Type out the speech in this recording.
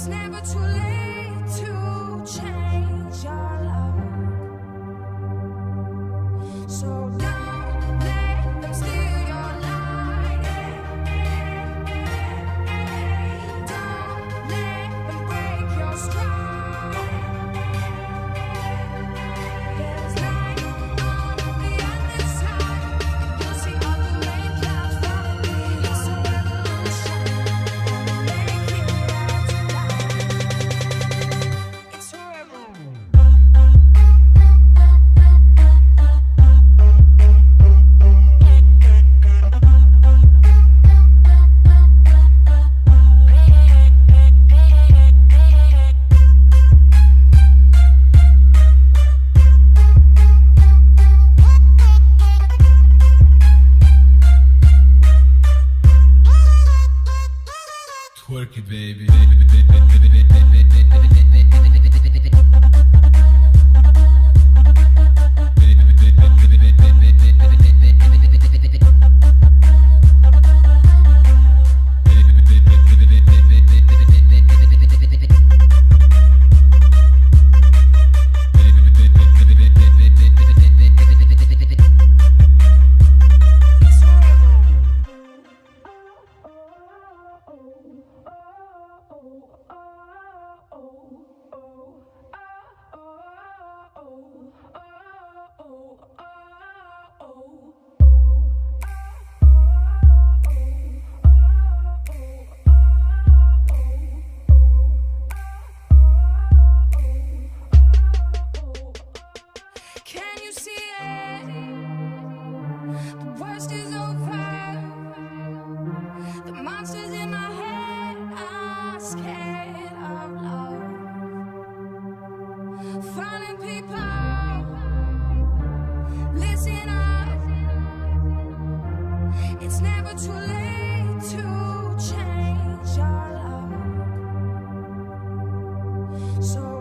It's never too late to change your love. So don't let them steal your light. Don't let them break your stride. There's light on the other side. You'll see all the rain clouds follow me. It's a revolution. Make it right tonight. It's a revolution. Twerk it, baby. Can you see it? The worst is over. The monsters in my head are scared of love. Falling people, listen up. It's never too late to change your love. So